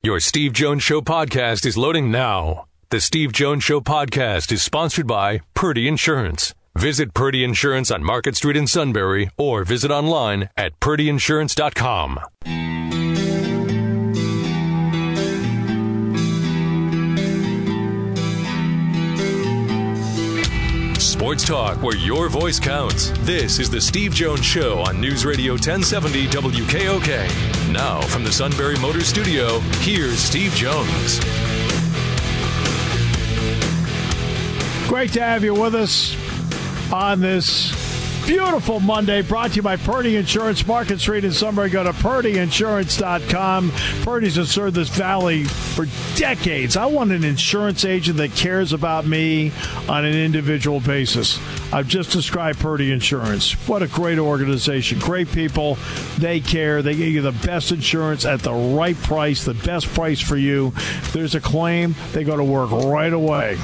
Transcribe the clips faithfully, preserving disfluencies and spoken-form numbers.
Your Steve Jones Show podcast is loading now. The Steve Jones Show podcast is sponsored by Purdy Insurance. Visit Purdy Insurance on Market Street in Sunbury or visit online at purdy insurance dot com. Sports talk where your voice counts. This is the Steve Jones Show on News Radio ten seventy W K O K. Now from the Sunbury Motors Studio, here's Steve Jones. Great to have you with us on this beautiful Monday, brought to you by Purdy Insurance, Market Street in Sunbury. Go to purdy insurance dot com. Purdy's has served this valley for decades. I want an insurance agent that cares about me on an individual basis. I've just described Purdy Insurance. What a great organization. Great people. They care. They give you the best insurance at the right price, the best price for you. If there's a claim, they go to work right away.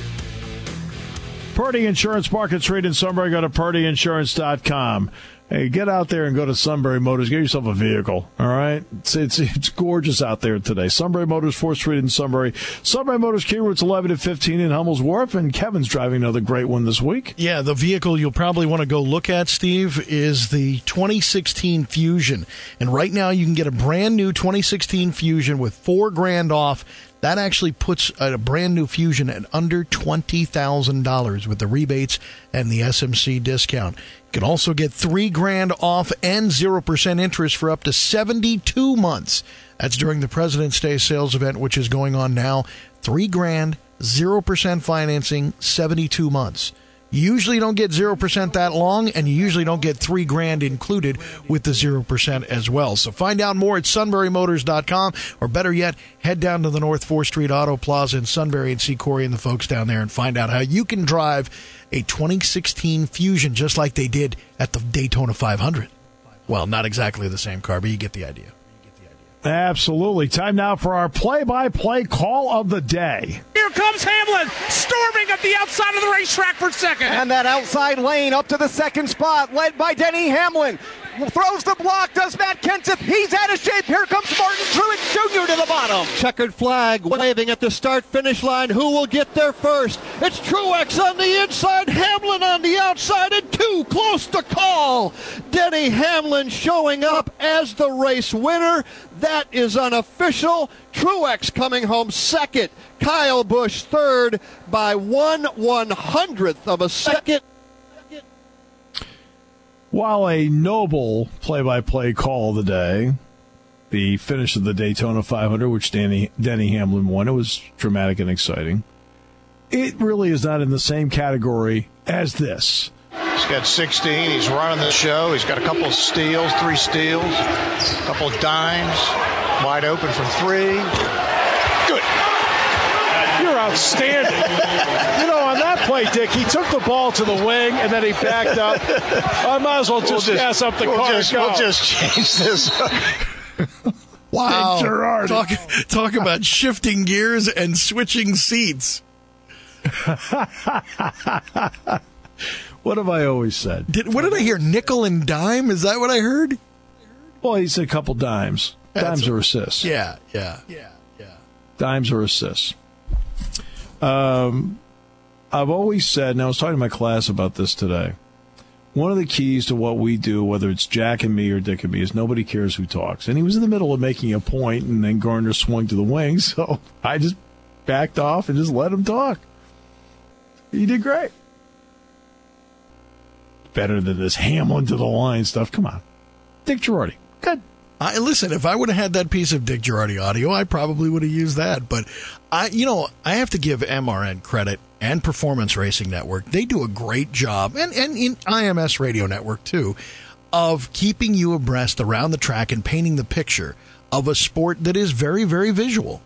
Purdy Insurance, Market Street in Sunbury. Go to purdy insurance dot com. Hey, get out there and go to Sunbury Motors. Get yourself a vehicle, all right? It's it's, it's gorgeous out there today. Sunbury Motors, fourth Street in Sunbury. Sunbury Motors, key routes eleven and fifteen in Hummel's Wharf. And Kevin's driving another great one this week. Yeah, the vehicle you'll probably want to go look at, Steve, is the twenty sixteen Fusion. And right now you can get a brand new twenty sixteen Fusion with four grand off. That actually puts a brand new Fusion at under twenty thousand dollars with the rebates and the S M C discount. You can also get three grand off and zero percent interest for up to seventy-two months. That's during the President's Day sales event, which is going on now. Three grand, zero percent financing, seventy-two months. You usually don't get zero percent that long, and you usually don't get three grand included with the zero percent as well. So find out more at sunbury motors dot com, or better yet, head down to the North fourth Street Auto Plaza in Sunbury and see Corey and the folks down there and find out how you can drive a twenty sixteen Fusion just like they did at the Daytona five hundred. Well, not exactly the same car, but you get the idea. Absolutely. Time now for our play-by-play call of the day. Here comes Hamlin, storming up the outside of the racetrack for second. And that outside lane up to the second spot, led by Denny Hamlin. Throws the block, does Matt Kenseth. He's out of shape. Here comes Martin Truex Junior to the bottom. Checkered flag waving at the start-finish line. Who will get there first? It's Truex on the inside, Hamlin on the outside, and too close to call. Denny Hamlin showing up as the race winner. That is unofficial. Truex coming home second. Kyle Busch third by one one-hundredth of a second. While a noble play-by-play call of the day, the finish of the Daytona five hundred, which Danny, Denny Hamlin won, it was dramatic and exciting. It really is not in the same category as this. He's got sixteen. He's running the show. He's got a couple of steals, three steals, a couple of dimes, wide open from three. Good. You're outstanding. You know, on that play, Dick, he took the ball to the wing and then he backed up. I might as well just, we'll just gas up the we'll car. Just, we'll just change this up. Wow. Talk, talk about shifting gears and switching seats. What have I always said? Did, what did I hear? Nickel and dime? Is that what I heard? Well, he said a couple dimes. Dimes or assists. Yeah, yeah, yeah, yeah. Dimes or assists. Um, I've always said, and I was talking to my class about this today, one of the keys to what we do, whether it's Jack and me or Dick and me, is nobody cares who talks. And he was in the middle of making a point, and then Gardner swung to the wing, so I just backed off and just let him talk. He did great. Better than this Hamlin to the line stuff. Come on. Dick Girardi. Good. I, listen, if I would have had that piece of Dick Girardi audio, I probably would have used that. But, I, you know, I have to give M R N credit and Performance Racing Network. They do a great job, and, and in I M S Radio Network, too, of keeping you abreast around the track and painting the picture of a sport that is very, very visual.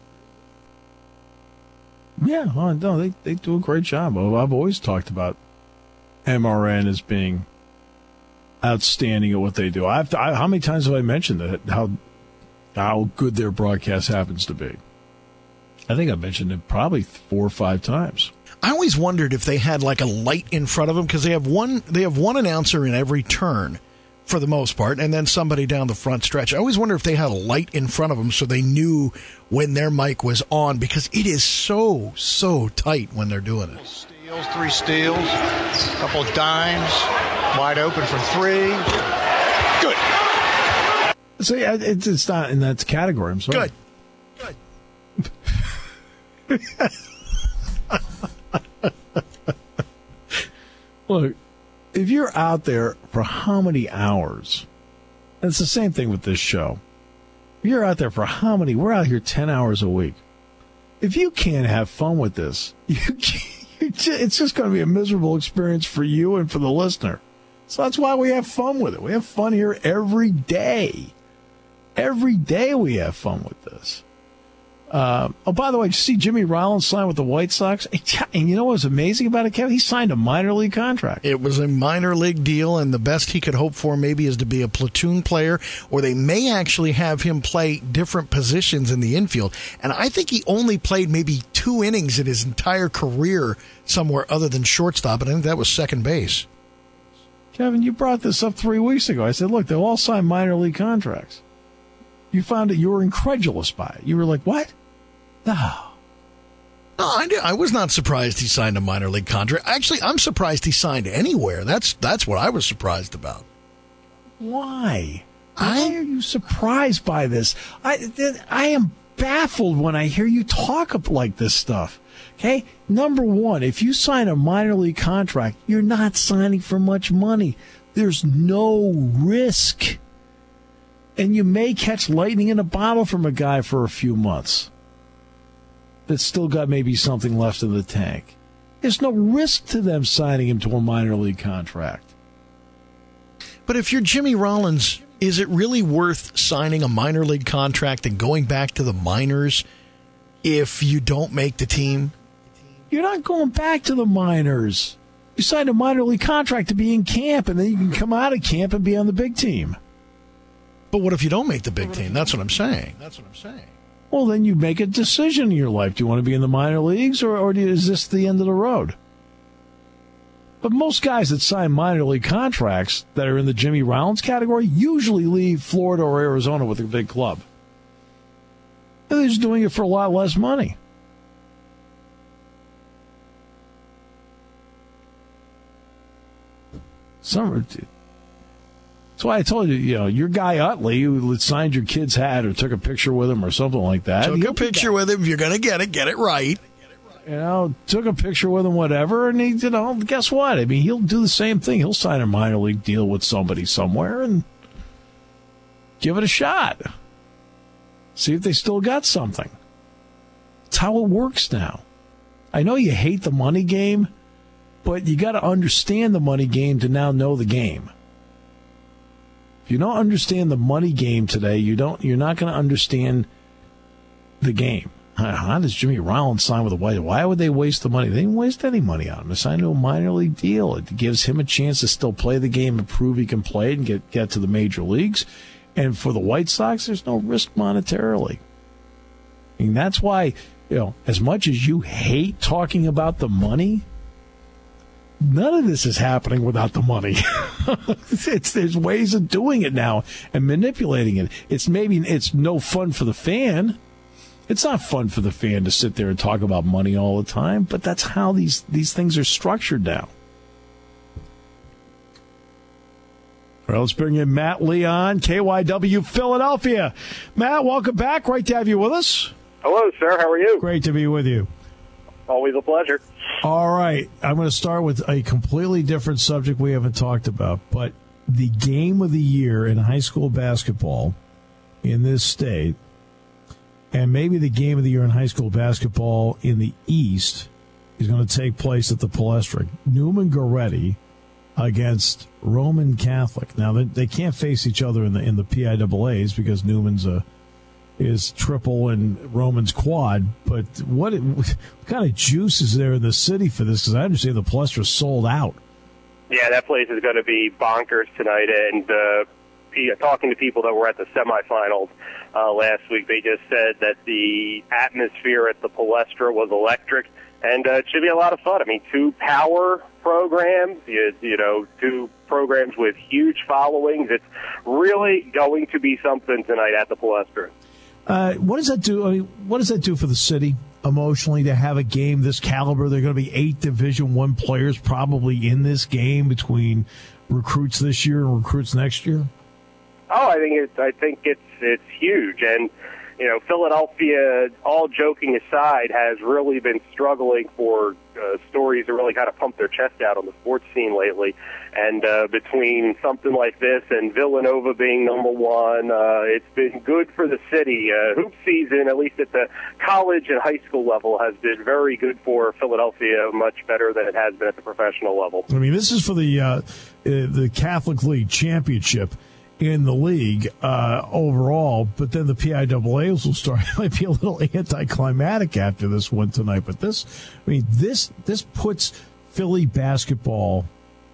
Yeah, oh, no, they, they do a great job. I've always talked about M R N as being outstanding at what they do. I've, I, how many times have I mentioned that? How how good their broadcast happens to be? I think I mentioned it probably four or five times. I always wondered if they had like a light in front of them, because they have one they have one announcer in every turn for the most part, and then somebody down the front stretch. I always wonder if they had a light in front of them so they knew when their mic was on, because it is so, so tight when they're doing it. Steals, three steals, a couple of dimes, wide open from three. Good. See, it's, it's not in that category. I'm sorry. Good. Good. Look, if you're out there for how many hours, and it's the same thing with this show. If you're out there for how many, we're out here ten hours a week. If you can't have fun with this, you can't, you just, it's just going to be a miserable experience for you and for the listener. So that's why we have fun with it. We have fun here every day. Every day we have fun with this. Uh, oh, by the way, did you see Jimmy Rollins sign with the White Sox? And you know what was amazing about it, Kevin? He signed a minor league contract. It was a minor league deal, and the best he could hope for maybe is to be a platoon player, or they may actually have him play different positions in the infield. And I think he only played maybe two innings in his entire career somewhere other than shortstop, and I think that was second base. Kevin, you brought this up three weeks ago. I said, look, they'll all sign minor league contracts. You found it. You were incredulous by it. You were like, what? No. No, I, did, I was not surprised he signed a minor league contract. Actually, I'm surprised he signed anywhere. That's that's what I was surprised about. Why? Why are you surprised by this? I I am baffled when I hear you talk like this stuff. Okay? Number one, if you sign a minor league contract, you're not signing for much money. There's no risk. And you may catch lightning in a bottle from a guy for a few months that's still got maybe something left in the tank. There's no risk to them signing him to a minor league contract. But if you're Jimmy Rollins, is it really worth signing a minor league contract and going back to the minors if you don't make the team? You're not going back to the minors. You signed a minor league contract to be in camp, and then you can come out of camp and be on the big team. But what if you don't make the big team? That's what I'm saying. That's what I'm saying. Well, then you make a decision in your life. Do you want to be in the minor leagues, or, or do you, is this the end of the road? But most guys that sign minor league contracts that are in the Jimmy Rollins category usually leave Florida or Arizona with a big club. And they're just doing it for a lot less money. Some, that's why I told you, you know, your guy Utley who signed your kid's hat or took a picture with him or something like that. Took a picture with him. If you're going to get it, get it right. You know, took a picture with him, whatever, and he, you know, guess what? I mean, he'll do the same thing. He'll sign a minor league deal with somebody somewhere and give it a shot. See if they still got something. It's how it works now. I know you hate the money game, but you got to understand the money game to now know the game. If you don't understand the money game today, you don't. You're not going to understand the game. How does Jimmy Rollins sign with the White? Why would they waste the money? They didn't waste any money on him. They signed to a minor league deal. It gives him a chance to still play the game and prove he can play it and get, get to the major leagues. And for the White Sox, there's no risk monetarily. I mean, that's why, you know, as much as you hate talking about the money, none of this is happening without the money. it's, there's ways of doing it now and manipulating it. It's maybe it's no fun for the fan. It's not fun for the fan to sit there and talk about money all the time, but that's how these, these things are structured now. All right, let's bring in Matt Leon, K Y W Philadelphia. Matt, welcome back. Great to have you with us. Hello, sir. How are you? Great to be with you. Always a pleasure. All right. I'm going to start with a completely different subject we haven't talked about, but the game of the year in high school basketball in this state, and maybe the game of the year in high school basketball in the East, is going to take place at the Palestra. Newman Goretti against Roman Catholic. Now, they, they can't face each other in the in the P I A As because Newman's a is triple and Roman's quad. But what, what kind of juice is there in the city for this? Because I understand the Palestra sold out. Yeah, that place is going to be bonkers tonight. And uh, talking to people that were at the semifinals uh, last week, they just said that the atmosphere at the Palestra was electric, and uh, it should be a lot of fun. I mean, two power programs, you, you know, two programs with huge followings. It's really going to be something tonight at the Palestra. Uh, what does that do? I mean, what does that do for the city emotionally to have a game this caliber? There are going to be eight Division One players probably in this game between recruits this year and recruits next year. Oh, I think it's I think it's it's huge, and you know, Philadelphia, all joking aside, has really been struggling for uh, stories to really kind of pump their chest out on the sports scene lately. And uh, between something like this and Villanova being number one, uh, it's been good for the city. Uh, hoop season, at least at the college and high school level, has been very good for Philadelphia, much better than it has been at the professional level. I mean, this is for the uh, the Catholic League Championship in the league uh, overall, but then the P I A As will start. It might be a little anticlimactic after this one tonight, but this, I mean, this this puts Philly basketball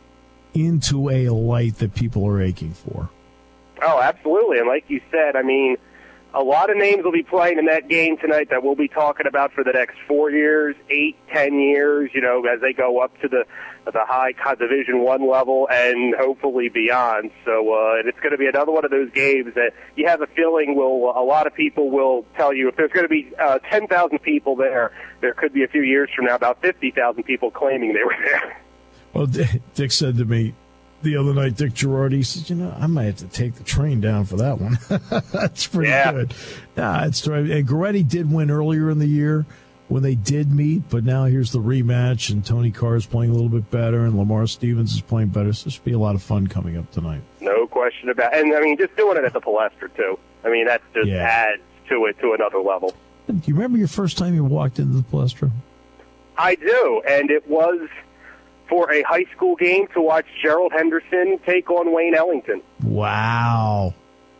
into a light that people are aching for. Oh, absolutely, and like you said, I mean, a lot of names will be playing in that game tonight that we'll be talking about for the next four years, eight, ten years, you know, as they go up to the the high Division One level and hopefully beyond. So uh, it's going to be another one of those games that you have a feeling will a lot of people will tell you if there's going to be uh, ten thousand people there, there could be a few years from now about fifty thousand people claiming they were there. Well, Dick said to me the other night, Dick Girardi, he said, you know, I might have to take the train down for that one. That's pretty yeah. good. Yeah, it's right. And Goretti did win earlier in the year when they did meet, but now here's the rematch, and Tony Carr is playing a little bit better, and Lamar Stevens is playing better. So this should be a lot of fun coming up tonight. No question about it. And, I mean, just doing it at the Palestra, too. I mean, that just yeah. adds to it to another level. Do you remember your first time you walked into the Palestra? I do, and it was for a high school game to watch Gerald Henderson take on Wayne Ellington. Wow.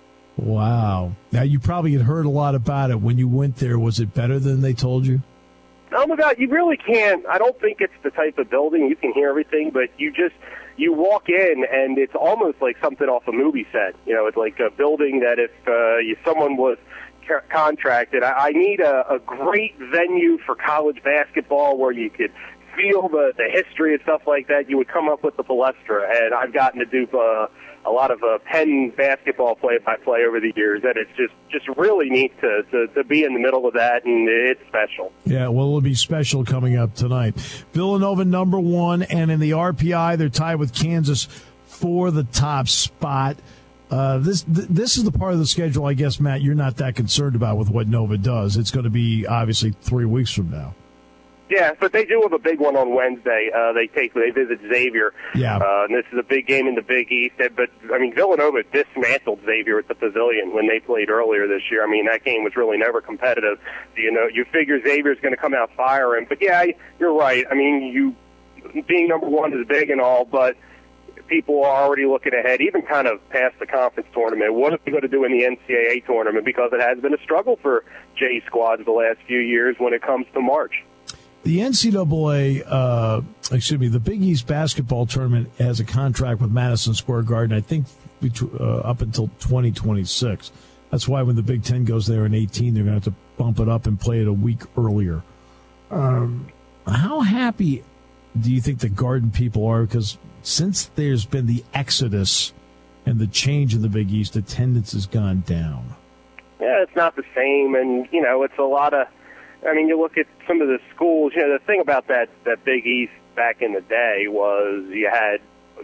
Wow. Now, you probably had heard a lot about it. When you went there, was it better than they told you? Oh, my God, you really can't. I don't think it's the type of building. You can hear everything, but you just, you walk in, and it's almost like something off a movie set. You know, it's like a building that if uh, you, someone was ca- contracted, I, I need a, a great venue for college basketball where you could feel the, the history and stuff like that. You would come up with the Palestra, and I've gotten to do uh, a lot of uh, Penn basketball play-by-play over the years, and it's just, just really neat to, to, to be in the middle of that, and it's special. Yeah, well, it'll be special coming up tonight. Villanova number one, and in the R P I, they're tied with Kansas for the top spot. Uh, this th- this is the part of the schedule, I guess, Matt, you're not that concerned about with what Nova does. It's going to be, obviously, three weeks from now. Yeah, but they do have a big one on Wednesday. Uh, they take they visit Xavier. Yeah. Uh, and this is a big game in the Big East. But, I mean, Villanova dismantled Xavier at the Pavilion when they played earlier this year. I mean, that game was really never competitive. You know, you figure Xavier's going to come out firing. But, yeah, you're right. I mean, you being number one is big and all, but people are already looking ahead, even kind of past the conference tournament. What are they going to do in the N C double A tournament? Because it has been a struggle for J squads the last few years when it comes to March. The N C double A, uh, excuse me, the Big East basketball tournament has a contract with Madison Square Garden, I think, uh, up until twenty twenty-six. That's why when the Big Ten goes there in eighteen, they're going to have to bump it up and play it a week earlier. Um, how happy do you think the Garden people are? Because since there's been the exodus and the change in the Big East, attendance has gone down. Yeah, it's not the same, and, you know, it's a lot of, I mean, you look at some of the schools, you know, the thing about that, that Big East back in the day was you had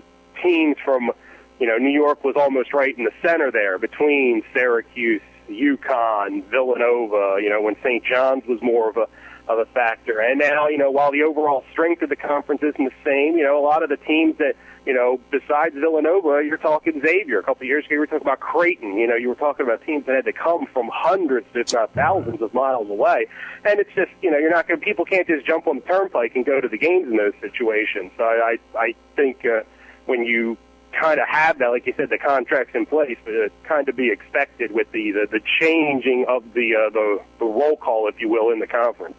teams from, you know, New York was almost right in the center there between Syracuse, UConn, Villanova, you know, when Saint John's was more of a of a factor. And now, you know, while the overall strength of the conference isn't the same, you know, a lot of the teams that, you know, besides Villanova, you're talking Xavier. A couple of years ago, you were talking about Creighton. You know, you were talking about teams that had to come from hundreds, if not thousands of miles away. And it's just, you know, you're not going to, people can't just jump on the turnpike and go to the games in those situations. So I, I, I think uh, when you kind of have that, like you said, the contracts in place, but it kind of be expected with the, the, the changing of the, uh, the, the roll call, if you will, in the conference.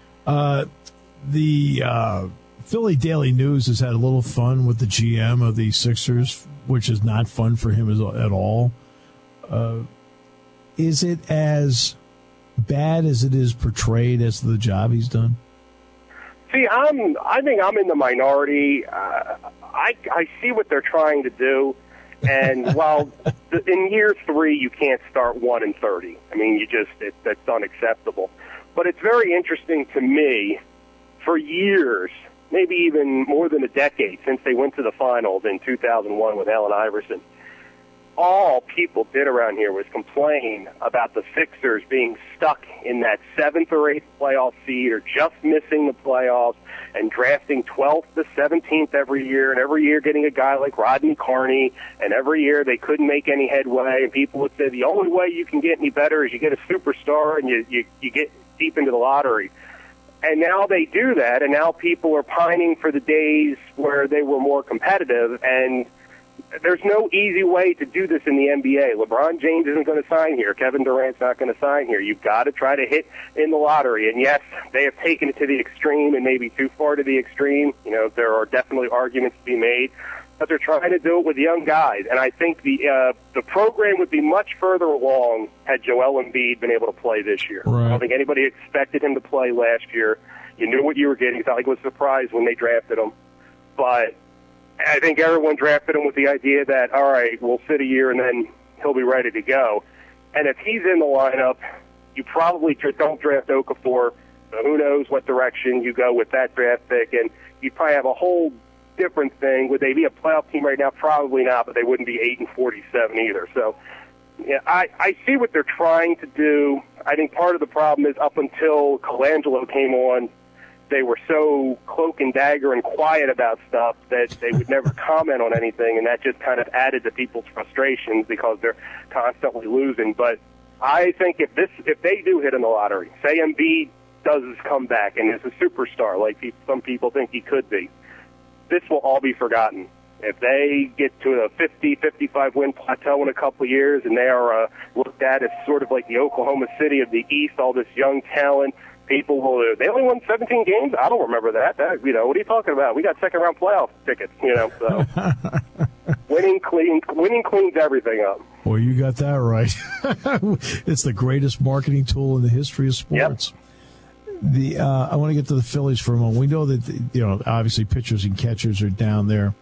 Uh, the, uh, Philly Daily News has had a little fun with the G M of the Sixers, which is not fun for him as, at all. Uh, is it as bad as it is portrayed as the job he's done? See, I'm. I think I'm in the minority. Uh, I I see what they're trying to do, and while the, in year three you can't start one and thirty. I mean, you just it, that's unacceptable. But it's very interesting to me. For years, maybe even more than a decade since they went to the finals in two thousand one with Allen Iverson, all people did around here was complain about the Sixers being stuck in that seventh or eighth playoff seed or just missing the playoffs and drafting twelfth to seventeenth every year, and every year getting a guy like Rodney Carney, and every year they couldn't make any headway, and people would say the only way you can get any better is you get a superstar and you, you, you get deep into the lottery. And now they do that, and now people are pining for the days where they were more competitive, and there's no easy way to do this in the N B A. LeBron James isn't going to sign here. Kevin Durant's not going to sign here. You've got to try to hit in the lottery. And, yes, they have taken it to the extreme and maybe too far to the extreme. You know, there are definitely arguments to be made. But they're trying to do it with young guys. And I think the uh, the program would be much further along had Joel Embiid been able to play this year. Right. I don't think anybody expected him to play last year. You knew what you were getting. It's not like it was a surprise when they drafted him. But I think everyone drafted him with the idea that, all right, we'll sit a year and then he'll be ready to go. And if he's in the lineup, you probably don't draft Okafor. So who knows what direction you go with that draft pick. And you'd probably have a whole different thing. Would they be a playoff team right now? Probably not, but they wouldn't be eight and forty-seven either. So yeah, I, I see what they're trying to do. I think part of the problem is up until Colangelo came on, they were so cloak and dagger and quiet about stuff that they would never comment on anything, and that just kind of added to people's frustrations because they're constantly losing. But I think if this, if they do hit in the lottery, say Embiid does his comeback and is a superstar like people, some people think he could be, this will all be forgotten. If they get to a fifty, fifty-five win plateau in a couple of years and they are uh, looked at as sort of like the Oklahoma City of the East, all this young talent, people will, they only won seventeen games? I don't remember that. that. You know, what are you talking about? We got second round playoff tickets, you know, so winning clean, winning cleans everything up. Well, you got that right. It's the greatest marketing tool in the history of sports. Yep. The uh, I want to get to the Phillies for a moment. We know that, you know, obviously pitchers and catchers are down there.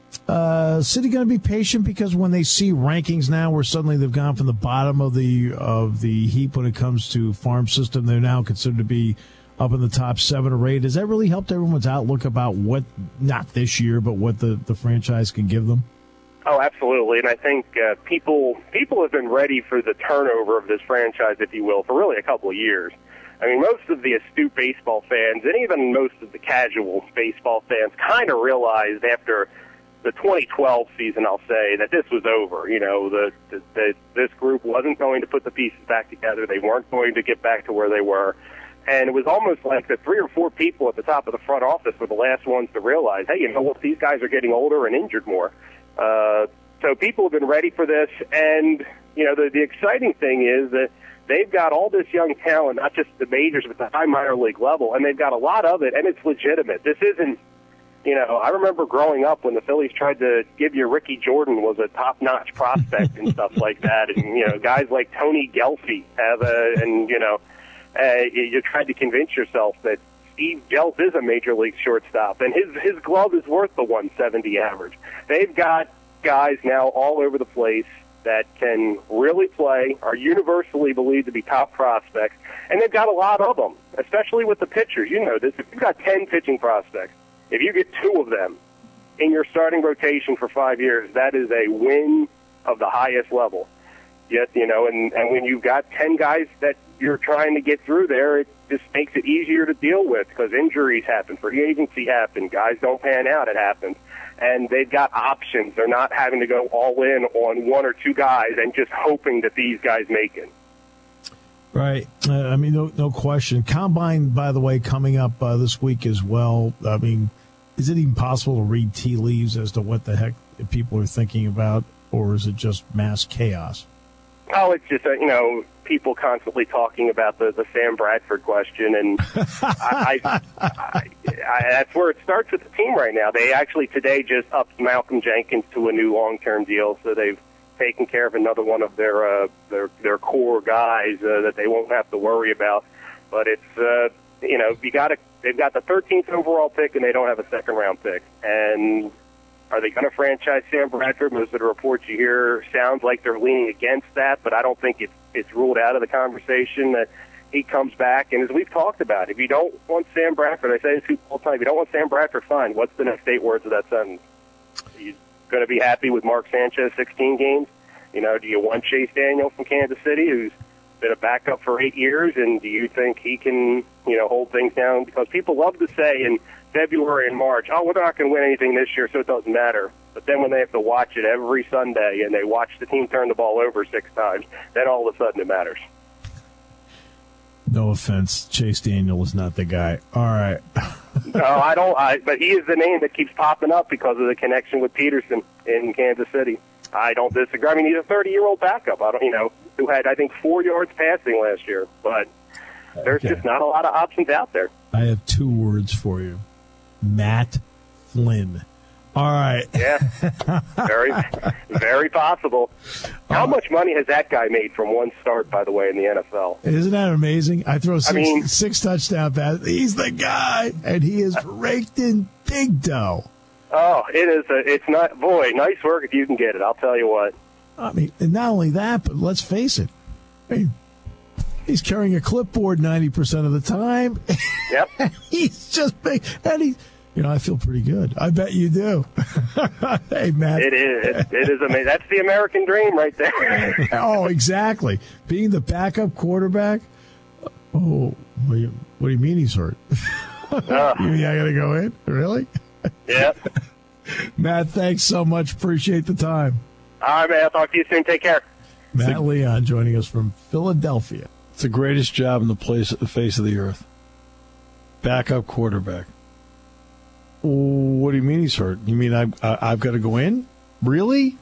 Uh, City going to be patient because when they see rankings now where suddenly they've gone from the bottom of the of the heap when it comes to farm system, they're now considered to be up in the top seven or eight. Has that really helped everyone's outlook about what, not this year, but what the, the franchise can give them? Oh, absolutely. And I think uh, people people have been ready for the turnover of this franchise, if you will, for really a couple of years. I mean, most of the astute baseball fans and even most of the casual baseball fans kind of realized after the twenty twelve season, I'll say, that this was over. You know, the, the, the this group wasn't going to put the pieces back together. They weren't going to get back to where they were. And it was almost like the three or four people at the top of the front office were the last ones to realize, hey, you know what, these guys are getting older and injured more. Uh, so people have been ready for this. And, you know, the, the exciting thing is that they've got all this young talent, not just the majors, but the high minor league level, and they've got a lot of it, and it's legitimate. This isn't, you know, I remember growing up when the Phillies tried to give you Ricky Jordan was a top-notch prospect and stuff like that, and, you know, guys like Tony Gelfi have a, and, you know, uh, you tried to convince yourself that Steve Jelf is a major league shortstop, and his, his glove is worth the one seventy average. They've got guys now all over the place that can really play, are universally believed to be top prospects, and they've got a lot of them, especially with the pitchers. You know this. If you've got ten pitching prospects, if you get two of them in your starting rotation for five years, that is a win of the highest level. Yes, you know, and, and when you've got ten guys that you're trying to get through there, it just makes it easier to deal with because injuries happen, free agency happens, guys don't pan out, it happens. And they've got options. They're not having to go all in on one or two guys and just hoping that these guys make it. Right. Uh, I mean, no, no question. Combine, by the way, coming up uh, this week as well. I mean, is it even possible to read tea leaves as to what the heck people are thinking about, or is it just mass chaos? Oh, it's just, uh, you know, people constantly talking about the, the Sam Bradford question, and I, I, I, I, that's where it starts with the team right now. They actually today just upped Malcolm Jenkins to a new long-term deal, so they've taken care of another one of their uh, their, their core guys uh, that they won't have to worry about. But it's, uh, you know, you got to they've got the thirteenth overall pick and they don't have a second round pick. And are they going to franchise Sam Bradford? Most of the reports you hear sounds like they're leaning against that, but I don't think it's it's ruled out of the conversation that he comes back. And as we've talked about, if you don't want Sam Bradford, I say this all the time, if you don't want Sam Bradford, fine. What's the next eight words of that sentence? Are you going to be happy with Mark Sanchez, sixteen games? You know, do you want Chase Daniel from Kansas City, who's been a backup for eight years, and do you think he can, you know, hold things down? Because people love to say in February and March, oh, we're not going to win anything this year, so it doesn't matter. But then when they have to watch it every Sunday and they watch the team turn the ball over six times, then all of a sudden it matters. No offense, Chase Daniel is not the guy. All right. No, I don't. I, but he is the name that keeps popping up because of the connection with Peterson in Kansas City. I don't disagree. I mean, he's a thirty-year-old backup. I don't, you know, who had I think four yards passing last year. But there's Okay. just not a lot of options out there. I have two words for you. Matt Flynn. All right. Yeah, very, very possible. How much money has that guy made from one start, by the way, in the N F L? Isn't that amazing? I throw six, I mean- six touchdown passes. He's the guy, and he is raked in big dough. Oh, it is. A, it's not. Boy, nice work if you can get it. I'll tell you what. I mean, and not only that, but let's face it. I mean, he's carrying a clipboard ninety percent of the time. Yep. He's just big, and he. You know, I feel pretty good. I bet you do. Hey, Matt. It is. It, it is amazing. That's the American dream right there. Oh, exactly. Being the backup quarterback. Oh, what do you, what do you mean he's hurt? Uh, You mean I got to go in? Really? Yep. Matt, thanks so much. Appreciate the time. All right, man. I'll talk to you soon. Take care. Matt Leon joining us from Philadelphia. It's the greatest job in the place, the face of the earth. Backup quarterback. What do you mean he's hurt? You mean I've, I've got to go in? Really?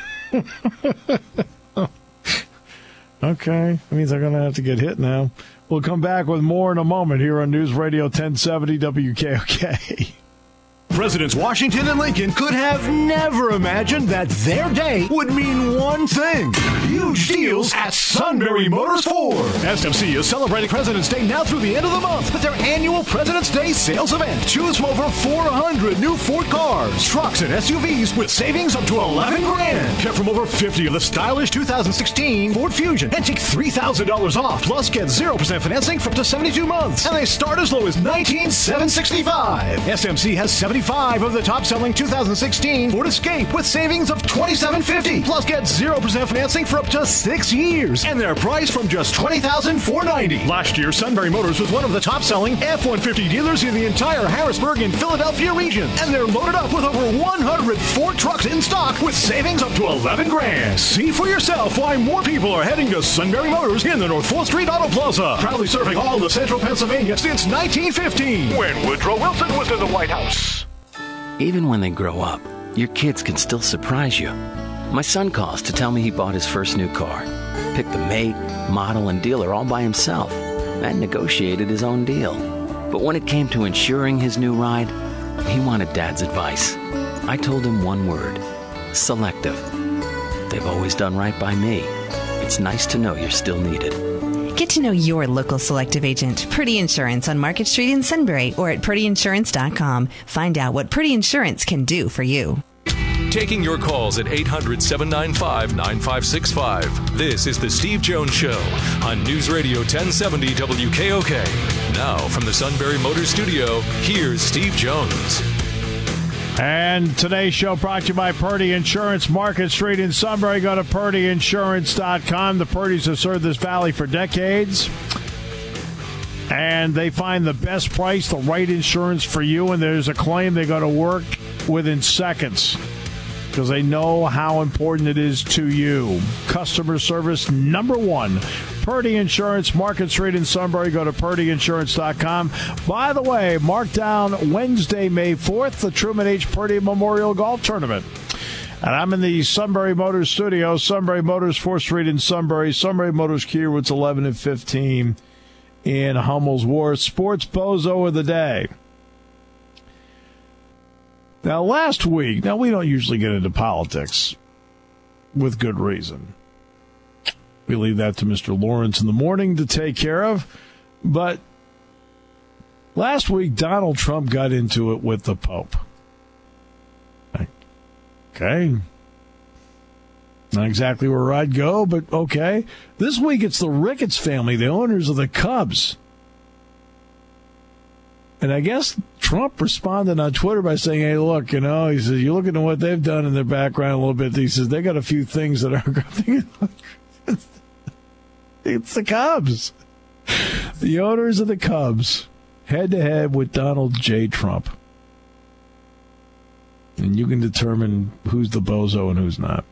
Okay. That means I'm going to have to get hit now. We'll come back with more in a moment here on News Radio ten seventy W K O K. Presidents Washington and Lincoln could have never imagined that their day would mean one thing. Huge deals at Sunbury Motors Ford. S M C is celebrating President's Day now through the end of the month with their annual President's Day sales event. Choose from over four hundred new Ford cars, trucks, and S U Vs with savings up to eleven grand. Pick from over fifty of the stylish two thousand sixteen Ford Fusion and take three thousand dollars off. Plus get zero percent financing for up to seventy-two months. And they start as low as nineteen thousand seven hundred sixty-five. S M C has seventy-five of the top-selling two thousand sixteen Ford Escape with savings of twenty-seven fifty. Plus get zero percent financing for up to six years. And they're priced from just twenty thousand four hundred ninety. Last year, Sunbury Motors was one of the top-selling F one fifty dealers in the entire Harrisburg and Philadelphia region. And they're loaded up with over one hundred Ford trucks in stock with savings up to eleven grand. See for yourself why more people are heading to Sunbury Motors in the North fourth Street Auto Plaza. Proudly serving all of central Pennsylvania since nineteen fifteen, when Woodrow Wilson was in the White House. Even when they grow up, your kids can still surprise you. My son calls to tell me he bought his first new car, picked the make, model, and dealer all by himself, and negotiated his own deal. But when it came to insuring his new ride, he wanted Dad's advice. I told him one word: Selective. They've always done right by me. It's nice to know you're still needed. Get to know your local Selective agent, Purdy Insurance, on Market Street in Sunbury or at purdy insurance dot com. Find out what Purdy Insurance can do for you. Taking your calls at eight hundred, seven nine five, nine five six five. This is The Steve Jones Show on News Radio ten seventy W K O K. Now, from the Sunbury Motors Studio, here's Steve Jones. And today's show brought to you by Purdy Insurance, Market Street in Sunbury. Go to purdy insurance dot com. The Purdys have served this valley for decades. And they find the best price, the right insurance for you. And there's a claim they go to work within seconds because they know how important it is to you. Customer service number one. Purdy Insurance, Market Street in Sunbury. Go to purdy insurance dot com. By the way, mark down Wednesday, May fourth, the Truman H. Purdy Memorial Golf Tournament. And I'm in the Sunbury Motors studio. Sunbury Motors, fourth Street in Sunbury. Sunbury Motors, Kierwood's eleven and fifteen in Hummel's Wharf. Sports Bozo of the day. Now, last week, now we don't usually get into politics with good reason. We leave that to Mister Lawrence in the morning to take care of. But Last week, Donald Trump got into it with the Pope. Okay. Not exactly where I'd go, but okay. This week, it's the Ricketts family, the owners of the Cubs. And I guess Trump responded on Twitter by saying, hey, look, you know, he says, you look at what they've done in their background a little bit. He says, they got a few things that are... It's the Cubs. The owners of the Cubs, head-to-head with Donald J. Trump. And you can determine who's the bozo and who's not.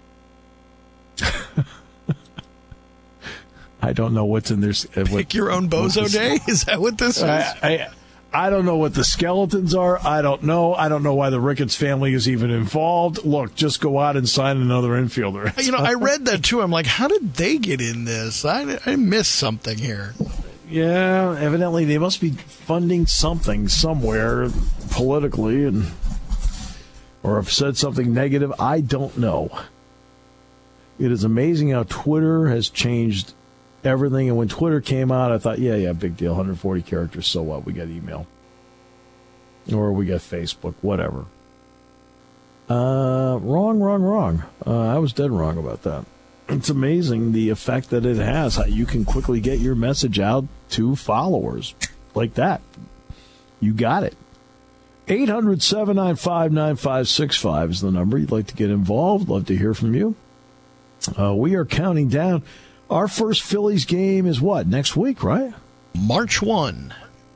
I don't know what's in there. Pick what, your own bozo day? Is that what this is? I, I, I don't know what the skeletons are. I don't know. I don't know why the Ricketts family is even involved. Look, just go out and sign another infielder. You know, I read that too. I'm like, how did they get in this? I, I missed something here. Yeah, evidently they must be funding something somewhere politically, and or have said something negative. I don't know. It is amazing how Twitter has changed everything. And when Twitter came out, I thought, yeah, yeah, big deal. one hundred forty characters, so what? We got email. Or we got Facebook, whatever. Uh, wrong, wrong, wrong. Uh, I was dead wrong about that. It's amazing the effect that it has, how you can quickly get your message out to followers like that. You got it. eight hundred, seven nine five, nine five six five is the number. You'd like to get involved. Love to hear from you. Uh, we are counting down. Our first Phillies game is what? Next week, right? March first.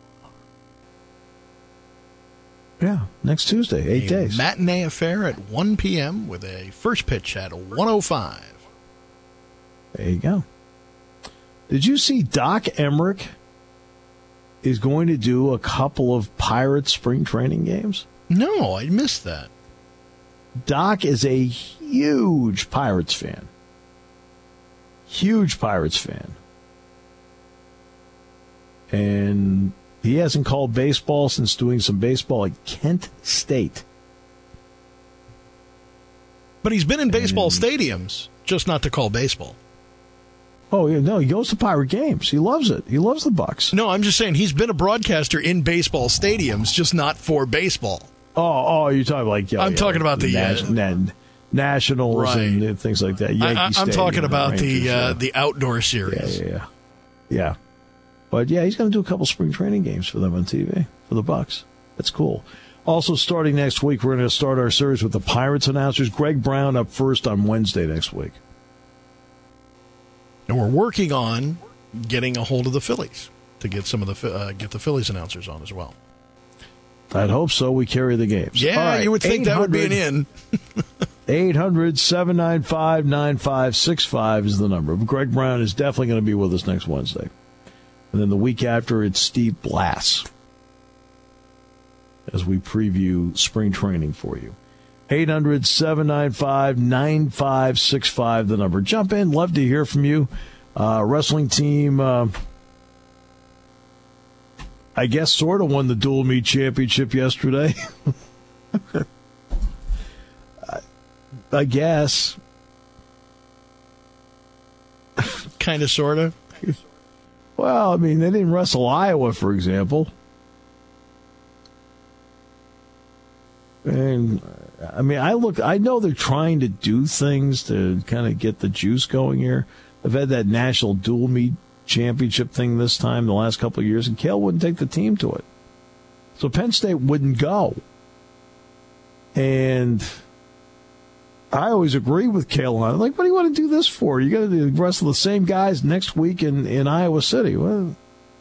Yeah, next Tuesday, eight a days. Matinee affair at one p.m. with a first pitch at one oh five. There you go. Did you see Doc Emmerich is going to do a couple of Pirates spring training games? No, I missed that. Doc is a huge Pirates fan. Huge Pirates fan. And he hasn't called baseball since doing some baseball at Kent State. But he's been in baseball and, stadiums, just not to call baseball. Oh, yeah, no, he goes to Pirate games. He loves it. He loves the Bucks. No, I'm just saying he's been a broadcaster in baseball stadiums, just not for baseball. Oh, oh, you're talking like... Yeah, I'm yeah, talking about the... Nas- uh, na- Nationals right. and things like that. Yankee I, I'm Stadium, talking about Rangers, the uh, yeah. the outdoor series. Yeah, yeah, yeah. Yeah. But, yeah, he's going to do a couple spring training games for them on T V, for the Bucks. That's cool. Also, starting next week, we're going to start our series with the Pirates announcers. Greg Brown up first on Wednesday next week. And we're working on getting a hold of the Phillies to get some of the uh, get the Phillies announcers on as well. I'd hope so. We carry the games. Yeah, right, you would think that would be an in. eight hundred, seven nine five, nine five six five is the number. Greg Brown is definitely going to be with us next Wednesday. And then the week after, it's Steve Blass as we preview spring training for you. eight hundred, seven nine five, nine five six five, the number. Jump in. Love to hear from you. Uh, wrestling team, uh, I guess, sort of won the dual meet championship yesterday. I guess. Kind of, sort of. Well, I mean, they didn't wrestle Iowa, for example. And, I mean, I look, I know they're trying to do things to kind of get the juice going here. They've had that national dual meet championship thing this time, the last couple of years, and Cale wouldn't take the team to it. So Penn State wouldn't go. And I always agree with Cale on it. Like, what do you want to do this for? You got to wrestle the same guys next week in, in Iowa City. Well,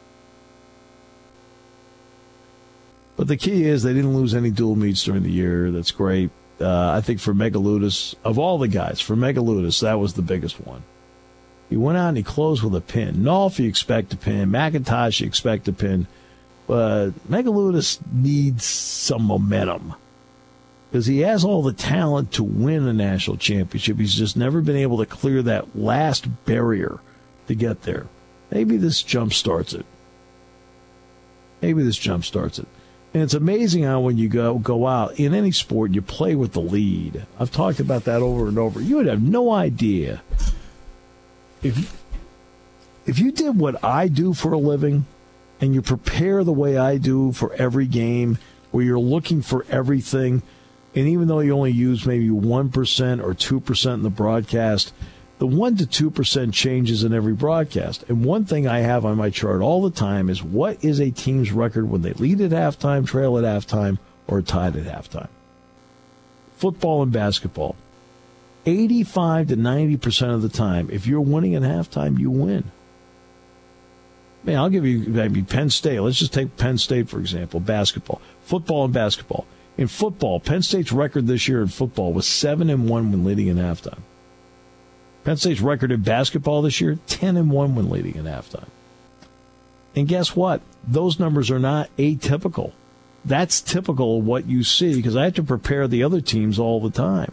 but the key is they didn't lose any dual meets during the year. That's great. Uh, I think for Megaludis, of all the guys, for Megaludis, that was the biggest one. He went out and he closed with a pin. Nolf, you expect a pin. McIntosh, you expect a pin. But Megaludis needs some momentum because he has all the talent to win a national championship. He's just never been able to clear that last barrier to get there. Maybe this jump starts it. Maybe this jump starts it. And it's amazing how when you go go out in any sport, you play with the lead. I've talked about that over and over. You would have no idea if if you did what I do for a living, and you prepare the way I do for every game, where you're looking for everything, and even though you only use maybe one percent or two percent in the broadcast, the one to two percent changes in every broadcast. And one thing I have on my chart all the time is what is a team's record when they lead at halftime, trail at halftime, or tied at halftime. Football and basketball. eighty-five to ninety percent of the time, if you're winning at halftime, you win. Man, I'll give you maybe Penn State. Let's just take Penn State, for example, basketball. Football and basketball. In football, Penn State's record this year in football was seven and one when leading at halftime. Penn State's record in basketball this year, ten and one when leading at halftime. And guess what? Those numbers are not atypical. That's typical of what you see, because I have to prepare the other teams all the time.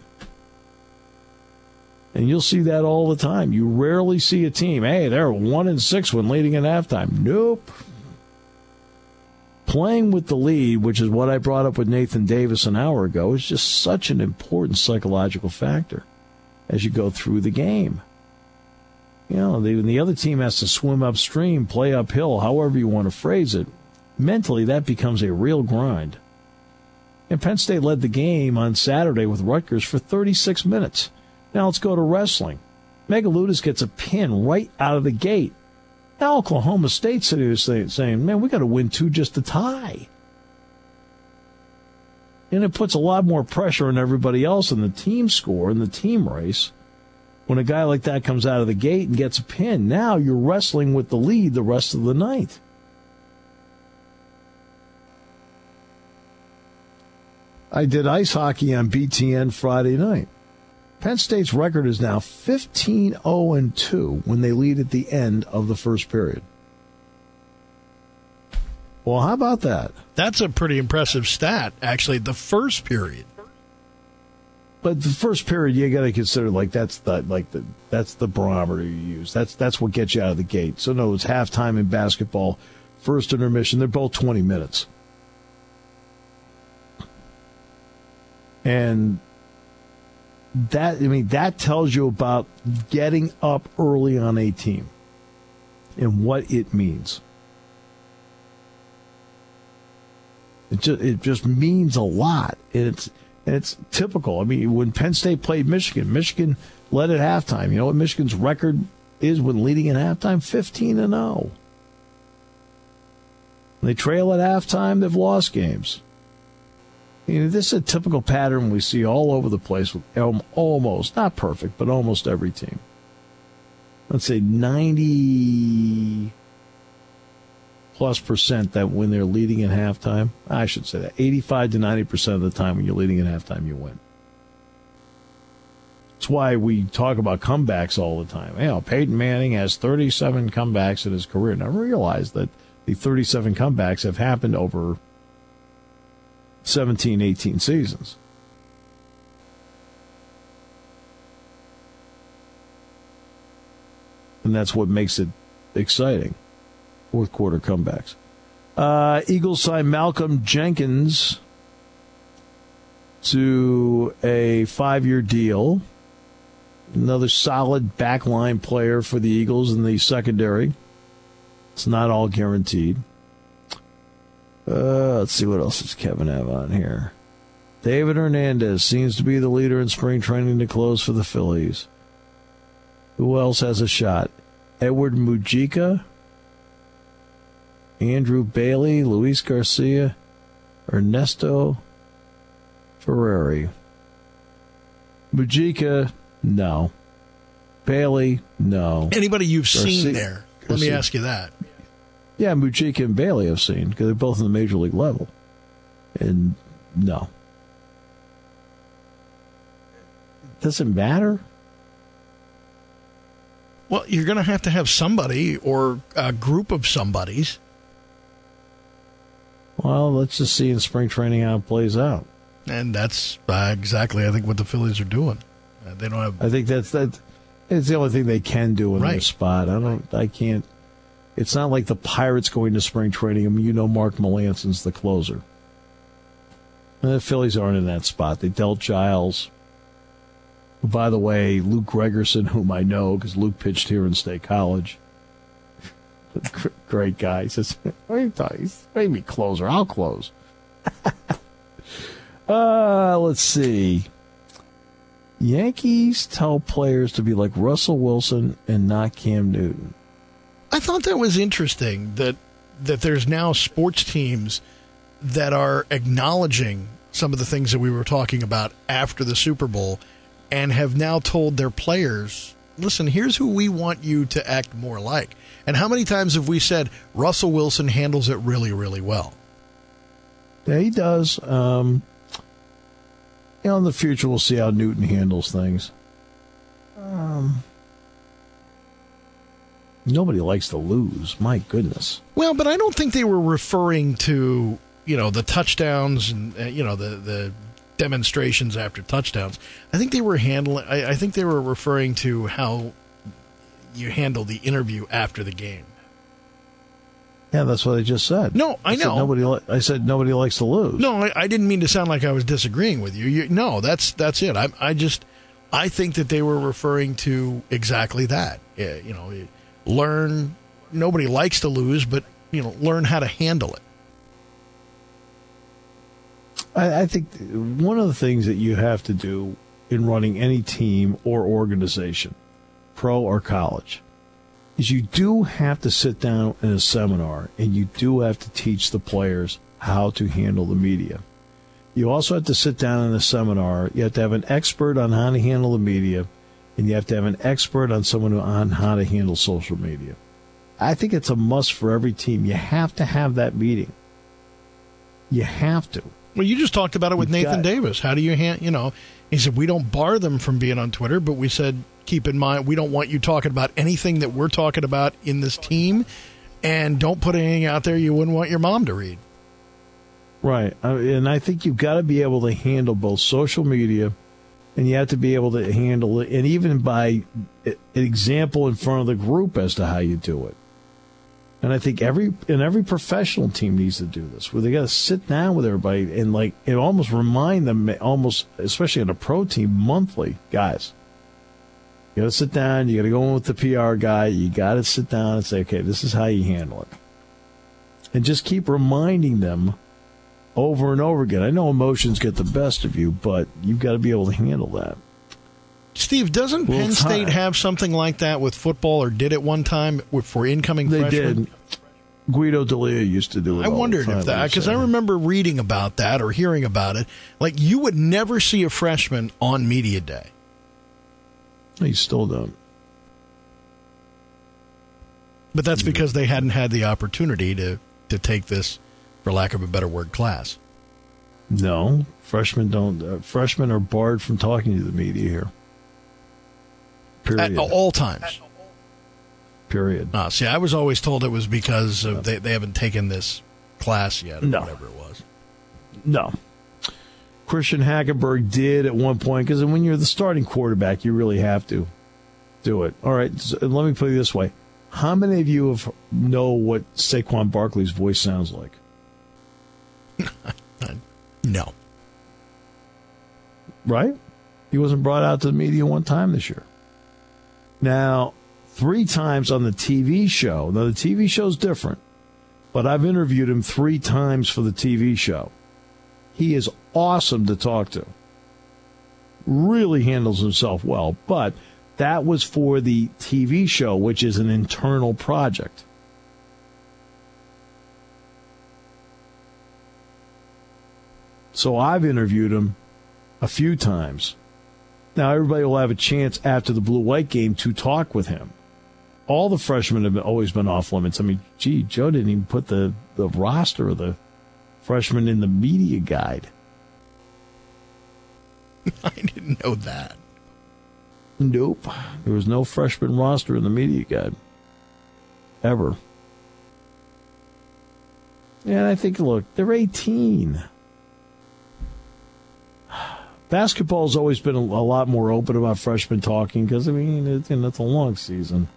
And you'll see that all the time. You rarely see a team, hey, they're one and six when leading at halftime. Nope. Playing with the lead, which is what I brought up with Nathan Davis an hour ago, is just such an important psychological factor as you go through the game. You know, the, the other team has to swim upstream, play uphill, however you want to phrase it. Mentally, that becomes a real grind. And Penn State led the game on Saturday with Rutgers for thirty-six minutes. Now let's go to wrestling. Megaludis gets a pin right out of the gate. Now Oklahoma State's sitting there saying, saying, man, we got to win two just to tie. And it puts a lot more pressure on everybody else in the team score, in the team race. When a guy like that comes out of the gate and gets a pin, now you're wrestling with the lead the rest of the night. I did ice hockey on B T N Friday night. Penn State's record is now fifteen oh and two when they lead at the end of the first period. Well, how about that? That's a pretty impressive stat, actually, the first period. But the first period, you got to consider like that's the like the that's the barometer you use. That's that's what gets you out of the gate. So no, it's halftime in basketball, first intermission. They're both twenty minutes, and that I mean that tells you about getting up early on a team and what it means. It just it just means a lot, and it's. And it's typical. I mean, when Penn State played Michigan, Michigan led at halftime. You know what Michigan's record is when leading at halftime? fifteen and oh. When they trail at halftime, they've lost games. You know, this is a typical pattern we see all over the place with almost, not perfect, but almost every team. Let's say ninety plus percent that when they're leading at halftime, I should say that, eighty-five to ninety percent of the time when you're leading at halftime, you win. That's why we talk about comebacks all the time. You know, Peyton Manning has thirty-seven comebacks in his career. Now realize that the thirty-seven comebacks have happened over seventeen, eighteen seasons. And that's what makes it exciting. Fourth quarter comebacks. Uh, Eagles signed Malcolm Jenkins to a five-year deal. Another solid backline player for the Eagles in the secondary. It's not all guaranteed. Uh, let's see what else does Kevin have on here. David Hernandez seems to be the leader in spring training to close for the Phillies. Who else has a shot? Edward Mujica, Andrew Bailey, Luis Garcia, Ernesto Ferrari. Mujica, no. Bailey, no. Anybody you've Garcia, seen there? Let Garcia. me ask you that. Yeah, Mujica and Bailey I've seen because they're both in the major league level. And no. Does it matter? Well, you're going to have to have somebody or a group of somebodies. Well, let's just see in spring training how it plays out. And that's uh, exactly, I think, what the Phillies are doing. Uh, they don't have. I think that's that. It's the only thing they can do in right. their spot. I don't. I can't. It's not like the Pirates going to spring training. I mean, you know, Mark Melanson's the closer. And the Phillies aren't in that spot. They dealt Giles. Who, by the way, Luke Gregerson, whom I know because Luke pitched here in State College. Great guy. He says, what are you talking? He's made me closer. I'll close. uh, let's see. Yankees tell players to be like Russell Wilson and not Cam Newton. I thought that was interesting that that there's now sports teams that are acknowledging some of the things that we were talking about after the Super Bowl and have now told their players, listen, here's who we want you to act more like. And how many times have we said Russell Wilson handles it really, really well? Yeah, he does. Um, you know, in the future, we'll see how Newton handles things. Um, nobody likes to lose. My goodness. Well, but I don't think they were referring to, you know, the touchdowns and, uh, you know, the, the demonstrations after touchdowns. I think they were handling, I, I think they were referring to how you handle the interview after the game. Yeah, that's what I just said. No, I, I know. Said nobody li- I said nobody likes to lose. No, I, I didn't mean to sound like I was disagreeing with you. you no, that's that's it. I, I just, I think that they were referring to exactly that. Yeah, you know, learn, nobody likes to lose, but, you know, learn how to handle it. I, I think one of the things that you have to do in running any team or organization, pro or college, is you do have to sit down in a seminar and you do have to teach the players how to handle the media. You also have to sit down in a seminar. You have to have an expert on how to handle the media, and you have to have an expert on someone who, on how to handle social media. I think it's a must for every team. You have to have that meeting. You have to. Well, you just talked about it with You've Nathan got, Davis. How do you, hand, you know, he said, we don't bar them from being on Twitter, but we said, keep in mind, we don't want you talking about anything that we're talking about in this team, and don't put anything out there you wouldn't want your mom to read. Right. And I think you've got to be able to handle both social media, and you have to be able to handle it, and even by an example in front of the group as to how you do it. And I think every and every professional team needs to do this, where they got to sit down with everybody and like and almost remind them, almost especially on a pro team, monthly, guys. You got to sit down. You got to go in with the P R guy. You got to sit down and say, okay, this is how you handle it, and just keep reminding them over and over again. I know emotions get the best of you, but you've got to be able to handle that. Steve, doesn't well, Penn State time. have something like that with football, or did it one time for incoming they freshmen? Did. Guido D'Elia used to do it. I all wondered the time, if that, because I remember reading about that or hearing about it. Like, you would never see a freshman on media day. You still don't. But that's because they hadn't had the opportunity to, to take this, for lack of a better word, class. No, freshmen don't. Uh, freshmen are barred from talking to the media here. Period. At all times. Period. Oh, see, I was always told it was because of they, they haven't taken this class yet, or no. whatever it was. No. Christian Hackenberg did at one point, because when you're the starting quarterback, you really have to do it. All right, so let me put it this way. How many of you have know what Saquon Barkley's voice sounds like? No. Right? He wasn't brought out to the media one time this year. Now, three times on the T V show. Now, the T V show's different, but I've interviewed him three times for the T V show. He is awesome to talk to. Really handles himself well, but that was for the T V show, which is an internal project. So I've interviewed him a few times. Now, everybody will have a chance after the blue-white game to talk with him. All the freshmen have always been off limits. I mean, gee, Joe didn't even put the, the roster of the freshmen in the media guide. I didn't know that. Nope. There was no freshman roster in the media guide. Ever. And I think, look, they're eighteen. Basketball's always been a, a lot more open about freshmen talking because, I mean, it, you know, it's a long season.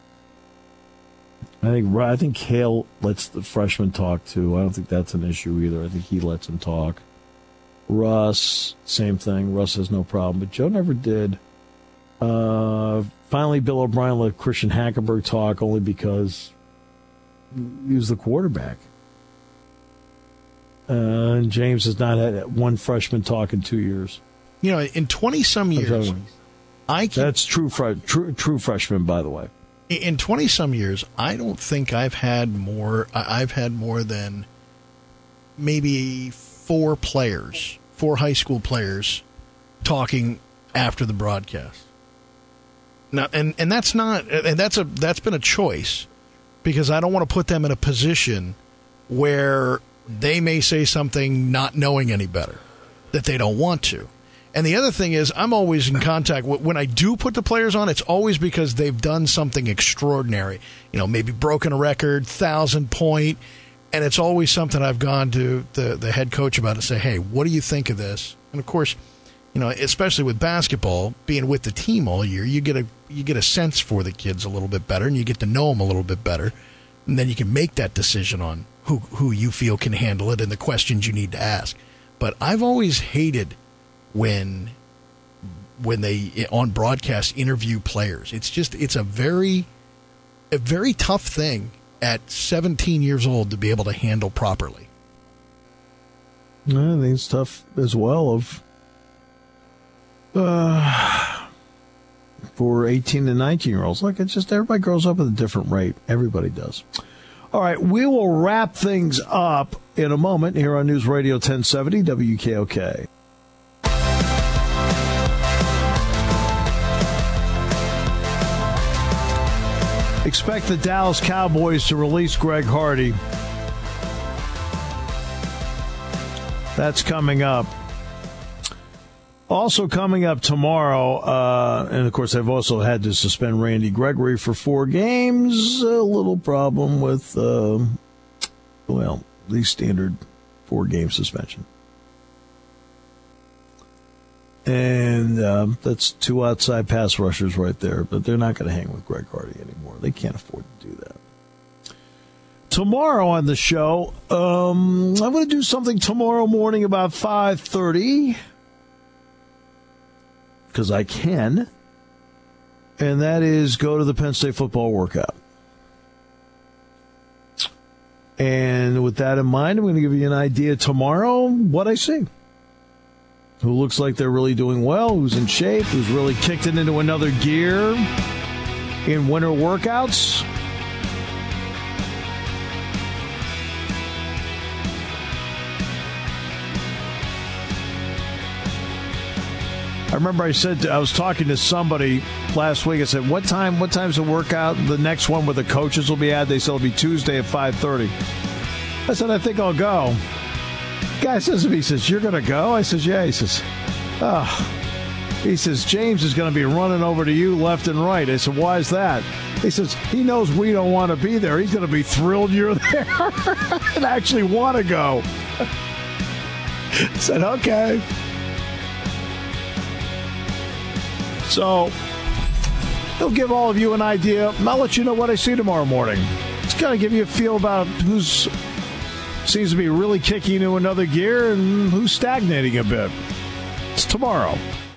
I think I think Hale lets the freshmen talk, too. I don't think that's an issue either. I think he lets them talk. Russ, same thing. Russ has no problem. But Joe never did. Uh, finally, Bill O'Brien let Christian Hackenberg talk only because use the quarterback. Uh, and James has not had one freshman talk in two years. You know, in twenty-some years, I can, That's true, fr- true, true freshman, by the way. In twenty-some years, I don't think I've had more, I've had more than maybe four players, four high school players talking after the broadcast. Now, and, and that's not, and that's a, that's been a choice because I don't want to put them in a position where they may say something not knowing any better that they don't want to. And the other thing is I'm always in contact with, when I do put the players on, it's always because they've done something extraordinary, you know, maybe broken a record, thousand point. And it's always something I've gone to the, the head coach about and say, hey, what do you think of this? And of course, you know, especially with basketball, being with the team all year, you get a you get a sense for the kids a little bit better, and you get to know them a little bit better, and then you can make that decision on who who you feel can handle it and the questions you need to ask. But I've always hated when when they on broadcast interview players. It's just it's a very a very tough thing at seventeen years old to be able to handle properly. I think it's tough as well of uh, for eighteen to nineteen year olds. Look, it's just everybody grows up at a different rate. Everybody does. All right, we will wrap things up in a moment here on News Radio ten seventy W K O K. Expect the Dallas Cowboys to release Greg Hardy. That's coming up. Also coming up tomorrow, uh, and of course they've also had to suspend Randy Gregory for four games. A little problem with, uh, well, the standard four-game suspension. And um, that's two outside pass rushers right there, but they're not going to hang with Greg Hardy anymore. They can't afford to do that. Tomorrow on the show, um, I'm going to do something tomorrow morning about five thirty. Because I can, and that is go to the Penn State football workout. And with that in mind, I'm going to give you an idea tomorrow what I see. Who looks like they're really doing well, who's in shape, who's really kicked it into another gear in winter workouts. I remember I said, to, I was talking to somebody last week. I said, what time, what time's the workout? The next one where the coaches will be at? They said it'll be Tuesday at five thirty. I said, I think I'll go. Guy says to me, he says, you're going to go? I says, yeah. He says, oh. He says, James is going to be running over to you left and right. I said, why is that? He says, he knows we don't want to be there. He's going to be thrilled you're there and actually want to go. I said, okay. So, he'll give all of you an idea. I'll let you know what I see tomorrow morning. It's going to give you a feel about who's seems to be really kicking into another gear and who's stagnating a bit. It's tomorrow.